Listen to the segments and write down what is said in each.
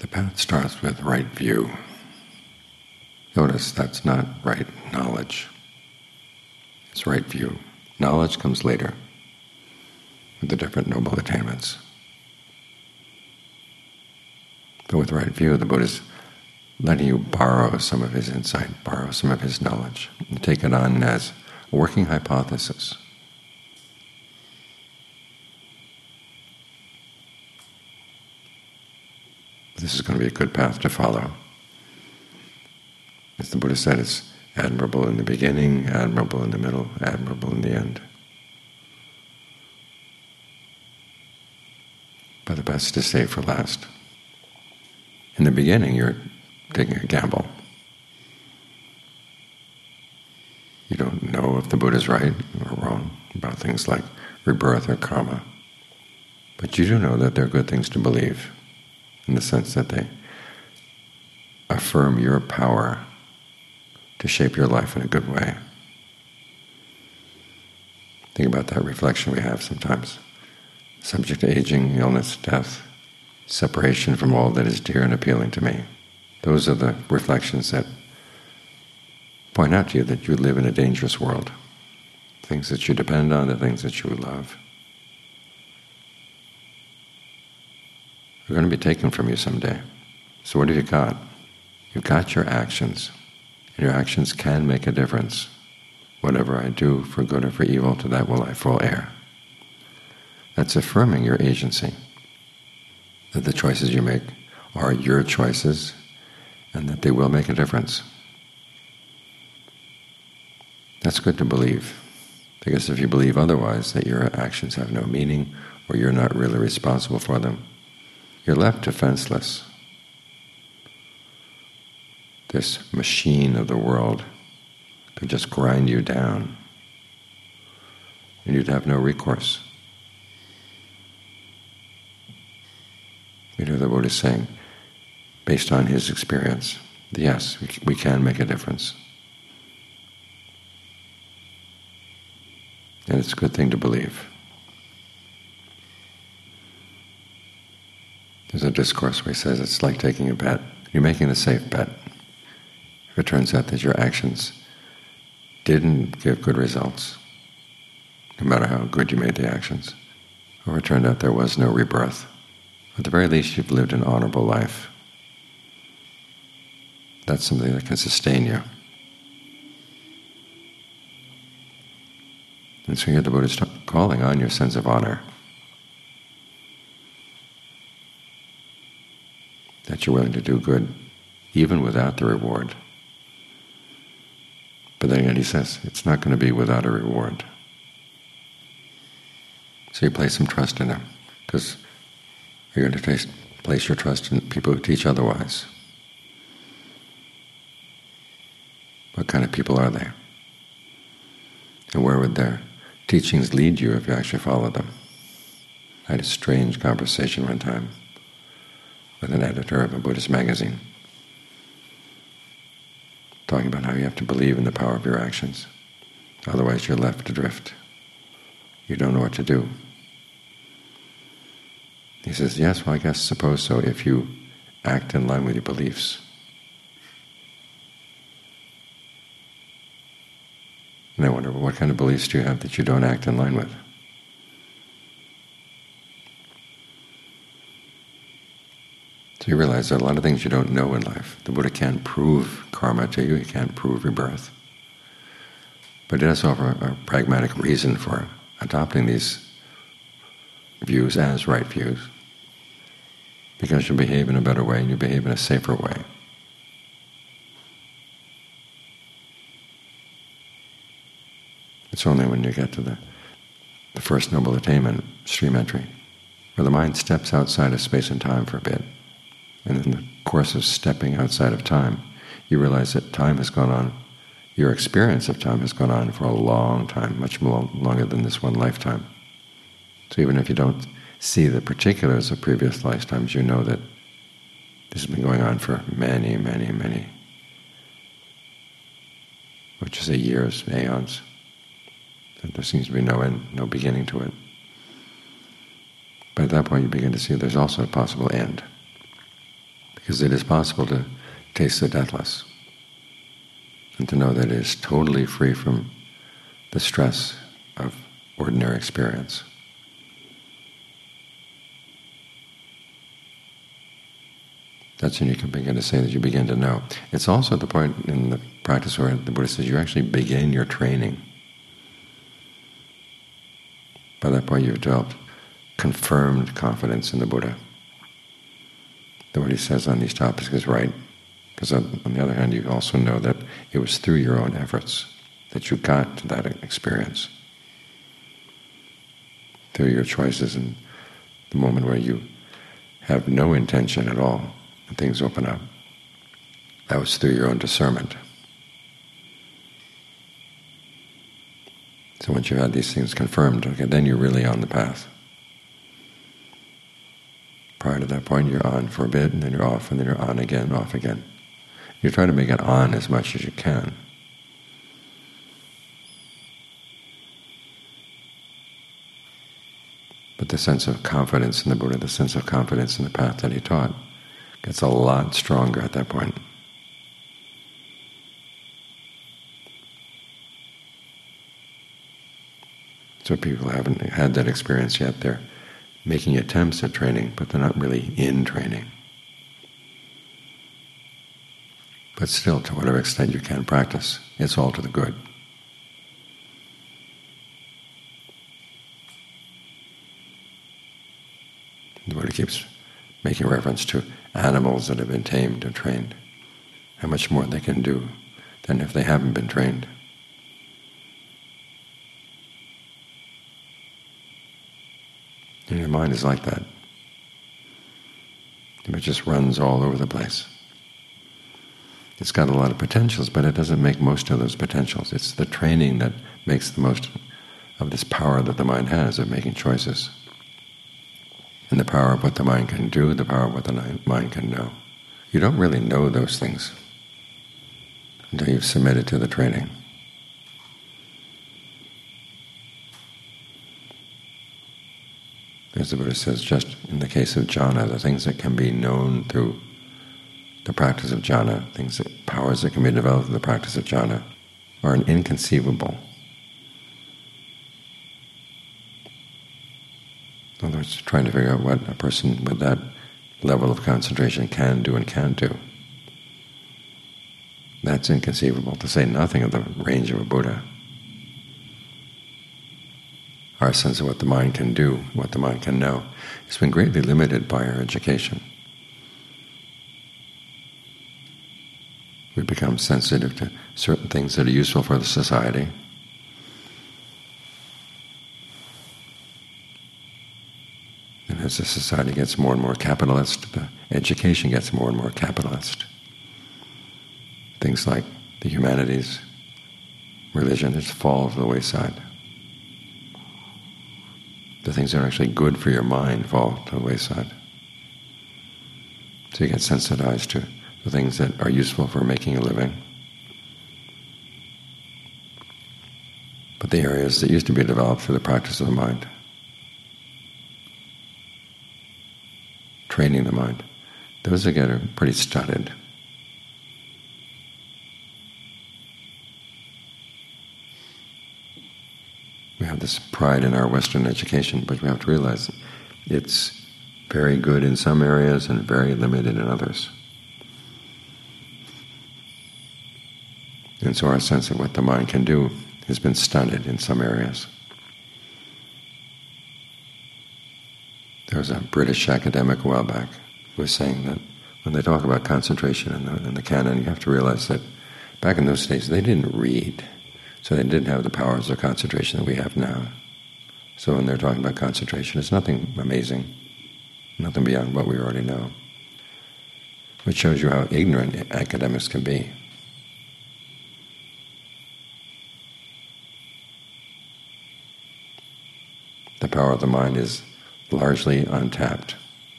The path starts with right view. Notice that's not right knowledge. It's right view. Knowledge comes later with the different noble attainments. But with right view, the Buddha is letting you borrow some of his insight, borrow some of his knowledge, and take it on as a working hypothesis. This is going to be a good path to follow. As the Buddha said, it's admirable in the beginning, admirable in the middle, admirable in the end. But the best is saved for last. In the beginning, you're taking a gamble. You don't know if the Buddha's right or wrong about things like rebirth or karma. But you do know that they're good things to believe, in the sense that they affirm your power to shape your life in a good way. Think about that reflection we have sometimes. Subject to aging, illness, death, separation from all that is dear and appealing to me. Those are the reflections that point out to you that you live in a dangerous world. Things that you depend on, the things that you love, are going to be taken from you someday. So what have you got? You've got your actions. And your actions can make a difference. Whatever I do, for good or for evil, to that will I full heir. That's affirming your agency, that the choices you make are your choices and that they will make a difference. That's good to believe, because if you believe otherwise, that your actions have no meaning or you're not really responsible for them, you're left defenseless. This machine of the world could just grind you down, and you'd have no recourse. We hear the Buddha saying, based on his experience, yes, we can make a difference. And it's a good thing to believe. There's a discourse where he says it's like taking a bet. You're making a safe bet. If it turns out that your actions didn't give good results, no matter how good you made the actions, or it turned out there was no rebirth, at the very least you've lived an honorable life. That's something that can sustain you. And so here the Buddha is calling on your sense of honor, that you're willing to do good even without the reward. But then again, he says it's not going to be without a reward. So you place some trust in him, because you're going to place your trust in people who teach otherwise. What kind of people are they? And where would their teachings lead you if you actually followed them? I had a strange conversation one time with an editor of a Buddhist magazine, talking about how you have to believe in the power of your actions. Otherwise you're left adrift. You don't know what to do. He says, yes, well, I guess suppose so if you act in line with your beliefs. And I wonder, well, what kind of beliefs do you have that you don't act in line with? So you realize there are a lot of things you don't know in life. The Buddha can't prove karma to you, he can't prove rebirth. But he does offer a pragmatic reason for adopting these views as right views, because you behave in a better way and you behave in a safer way. It's only when you get to the first noble attainment, stream entry, where the mind steps outside of space and time for a bit. And in the course of stepping outside of time, you realize that time has gone on, your experience of time has gone on for a long time, much more longer than this one lifetime. So even if you don't see the particulars of previous lifetimes, you know that this has been going on for many, many, many, which is years, aeons. And there seems to be no end, no beginning to it. But at that point you begin to see there's also a possible end. because it is possible to taste the deathless and to know that it is totally free from the stress of ordinary experience. That's when you can begin to say that you begin to know. It's also the point in the practice where the Buddha says you actually begin your training. By that point you've developed confirmed confidence in the Buddha. That what he says on these topics is right. Because on the other hand, you also know that it was through your own efforts that you got to that experience. Through your choices in the moment where you have no intention at all, and things open up. That was through your own discernment. So once you had these things confirmed, okay, then you're really on the path. Prior to that point, you're on for a bit, and then you're off, and then you're on again, off again. You try to make it on as much as you can. But the sense of confidence in the Buddha, the sense of confidence in the path that he taught, gets a lot stronger at that point. So people haven't had that experience yet. They're making attempts at training, but they're not really in training. But still, to whatever extent you can practice, it's all to the good. The Buddha keeps making reference to animals that have been tamed and trained, how much more they can do than if they haven't been trained. And your mind is like that. It just runs all over the place. It's got a lot of potentials, but it doesn't make most of those potentials. It's the training that makes the most of this power that the mind has of making choices. And the power of what the mind can do, the power of what the mind can know. You don't really know those things until you've submitted to the training. As the Buddha says, just in the case of jhana, the things that can be known through the practice of jhana, powers that can be developed in the practice of jhana, are inconceivable. In other words, trying to figure out what a person with that level of concentration can do and can't do. That's inconceivable, to say nothing of the range of a Buddha. Our sense of what the mind can do, what the mind can know, has been greatly limited by our education. We become sensitive to certain things that are useful for the society. And as the society gets more and more capitalist, the education gets more and more capitalist. Things like the humanities, religion, just fall to the wayside. The things that are actually good for your mind fall to the wayside. So you get sensitized to the things that are useful for making a living. But the areas that used to be developed through the practice of the mind, training the mind, those again are pretty stunted. We have this pride in our Western education, but we have to realize it's very good in some areas and very limited in others. And so our sense of what the mind can do has been stunted in some areas. There was a British academic a while back who was saying that when they talk about concentration in the canon, you have to realize that back in those days they didn't read, so they didn't have the powers of concentration that we have now. So when they're talking about concentration, it's nothing amazing, nothing beyond what we already know, which shows you how ignorant academics can be. The power of the mind is largely untapped.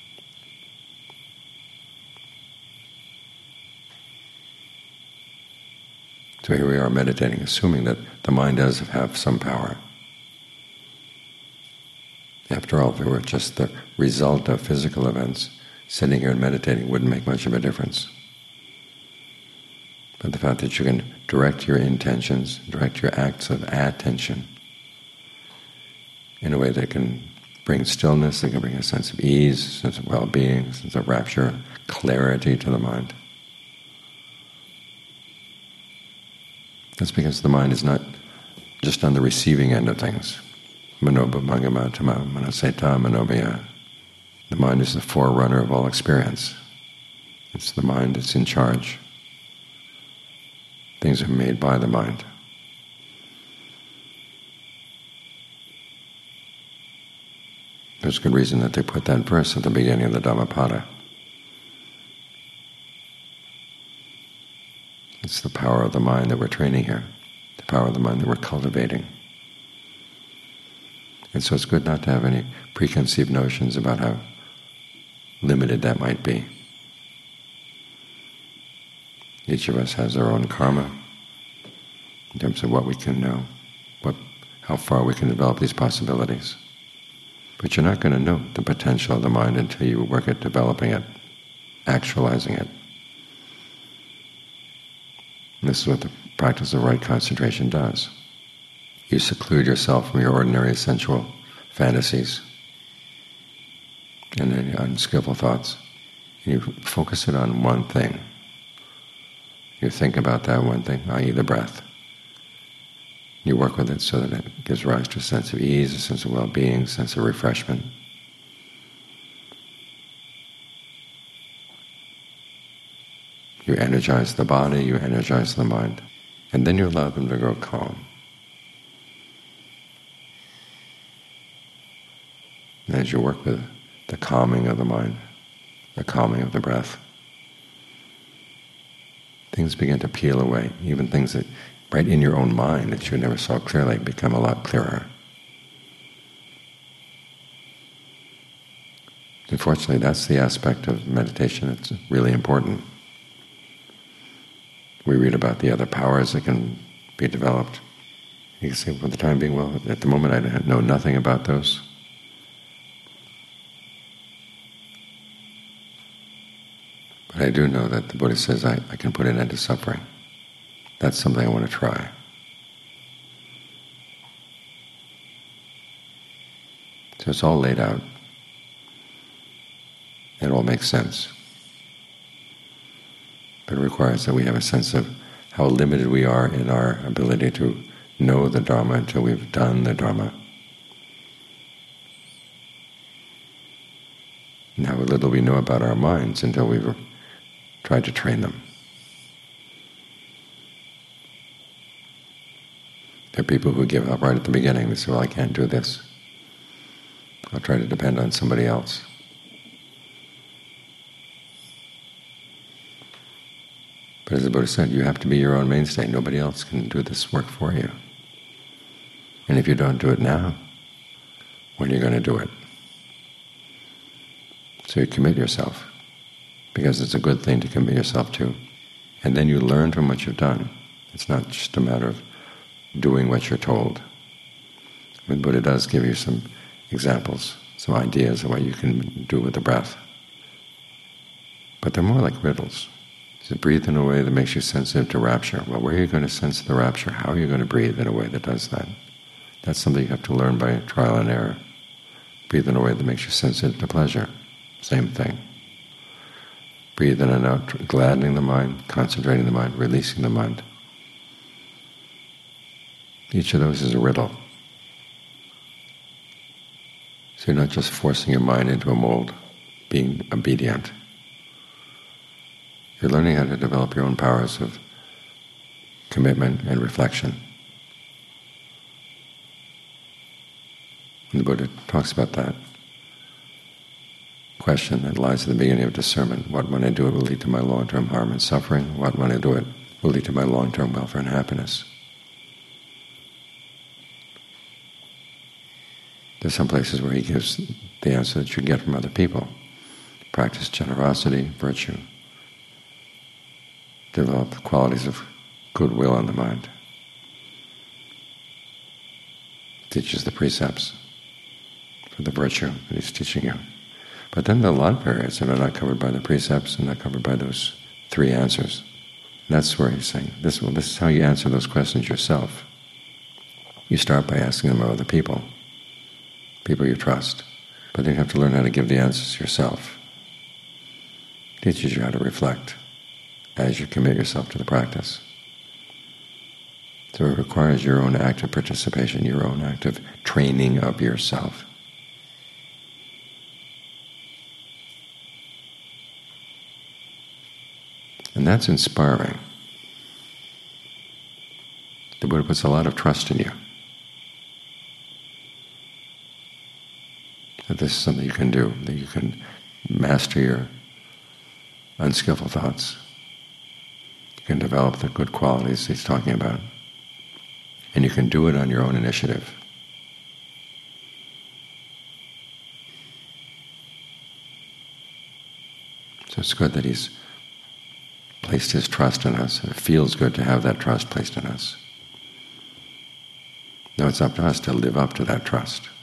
So here we are meditating, assuming that the mind does have some power. After all, if it were just the result of physical events, sitting here and meditating wouldn't make much of a difference. But the fact that you can direct your intentions, direct your acts of attention in a way that can bring stillness, that can bring a sense of ease, sense of well-being, sense of rapture, clarity to the mind. That's because the mind is not just on the receiving end of things. Manobhavangamatama manaseta manobhaya. The mind is the forerunner of all experience. It's the mind that's in charge. Things are made by the mind. There's good reason that they put that verse at the beginning of the Dhammapada. It's the power of the mind that we're training here, the power of the mind that we're cultivating. And so it's good not to have any preconceived notions about how limited that might be. Each of us has our own karma in terms of what we can know, how far we can develop these possibilities. But you're not going to know the potential of the mind until you work at developing it, actualizing it. And this is what the practice of right concentration does. You seclude yourself from your ordinary sensual fantasies and any unskillful thoughts. You focus it on one thing. You think about that one thing, i.e. the breath. You work with it so that it gives rise to a sense of ease, a sense of well-being, a sense of refreshment. You energize the body, you energize the mind, and then you allow them to grow calm. And as you work with the calming of the mind, the calming of the breath, things begin to peel away, even things that right in your own mind that you never saw clearly become a lot clearer. Unfortunately, that's the aspect of meditation that's really important. We read about the other powers that can be developed. You can say, for the time being, well, at the moment I know nothing about those. But I do know that the Buddha says I can put an end to suffering. That's something I want to try. So it's all laid out. It all makes sense. But it requires that we have a sense of how limited we are in our ability to know the Dharma until we've done the Dharma. And how little we know about our minds until we've tried to train them. There are people who give up right at the beginning. They say, well, I can't do this. I'll try to depend on somebody else. But as the Buddha said, you have to be your own mainstay. Nobody else can do this work for you. And if you don't do it now, when are you going to do it? So you commit yourself, because it's a good thing to commit yourself to. And then you learn from what you've done. It's not just a matter of doing what you're told. I mean, Buddha does give you some examples, some ideas of what you can do with the breath. But they're more like riddles. So breathe in a way that makes you sensitive to rapture. Well, where are you going to sense the rapture? How are you going to breathe in a way that does that? That's something you have to learn by trial and error. Breathe in a way that makes you sensitive to pleasure. Same thing. Breathe in and out, gladdening the mind, concentrating the mind, releasing the mind. Each of those is a riddle. So you're not just forcing your mind into a mold, being obedient. You're learning how to develop your own powers of commitment and reflection. And the Buddha talks about that question that lies at the beginning of discernment. What, when I do it, will lead to my long-term harm and suffering? What, when I do it, will lead to my long-term welfare and happiness? There's some places where he gives the answer that you get from other people. Practice generosity, virtue. Develop the qualities of goodwill in the mind. Teaches the precepts for the virtue that he's teaching you. But then there are a lot of areas that are not covered by the precepts and not covered by those 3 answers. And that's where he's saying, this is how you answer those questions yourself. You start by asking them of other people you trust. But then you have to learn how to give the answers yourself. It teaches you how to reflect as you commit yourself to the practice. So it requires your own active participation, your own active training of yourself. And that's inspiring. The Buddha puts a lot of trust in you. That this is something you can do, that you can master your unskillful thoughts. You can develop the good qualities he's talking about. And you can do it on your own initiative. So it's good that he's placed his trust in us, and it feels good to have that trust placed in us. Now it's up to us to live up to that trust.